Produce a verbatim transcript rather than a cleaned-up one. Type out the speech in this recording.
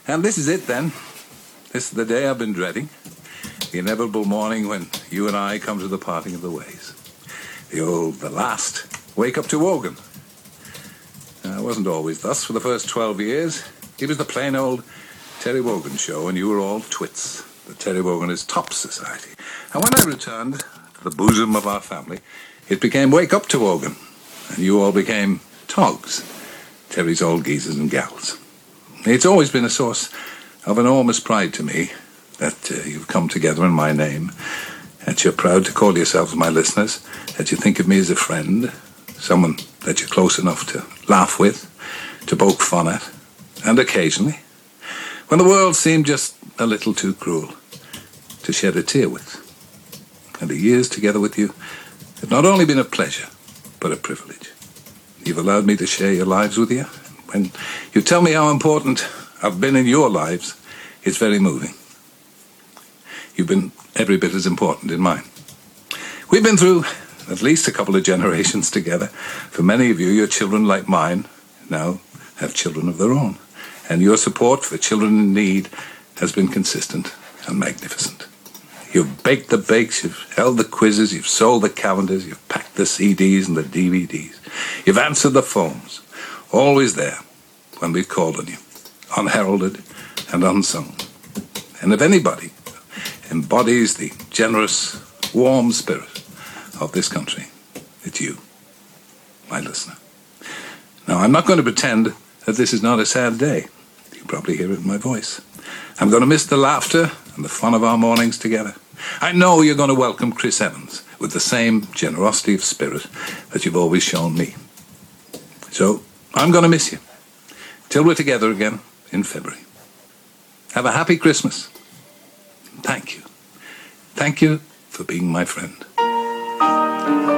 And this is it then. This is the day I've been dreading. The inevitable morning when you and I come to the parting of the ways. The old, the last, wake up to Wogan. Now, it wasn't always thus for the first twelve years. It was the plain old Terry Wogan show, and you were all twits. The Terry Wogan is top society. And when I returned to the bosom of our family, it became Wake Up to Wogan, and you all became Togs, Terry's old geezers and gals. It's always been a source of enormous pride to me that uh, you've come together in my name, that you're proud to call yourselves my listeners, that you think of me as a friend, someone that you're close enough to laugh with, to poke fun at, and occasionally, when the world seemed just a little too cruel, to shed a tear with. And the years together with you have not only been a pleasure, but a privilege. You've allowed me to share your lives with you. When you tell me how important I've been in your lives, it's very moving. You've been every bit as important in mine. We've been through at least a couple of generations together. For many of you, your children, like mine, now have children of their own. And your support for children in need has been consistent and magnificent. You've baked the bakes, you've held the quizzes, you've sold the calendars, you've packed the C Ds and the D V Ds. You've answered the phones, always there when we've called on you, unheralded and unsung. And if anybody embodies the generous, warm spirit of this country, it's you, my listener. Now, I'm not going to pretend that this is not a sad day. You can probably hear it in my voice. I'm going to miss the laughter and the fun of our mornings together. I know you're going to welcome Chris Evans with the same generosity of spirit that you've always shown me. So, I'm going to miss you till we're together again in February. Have a happy Christmas. Thank you. Thank you for being my friend.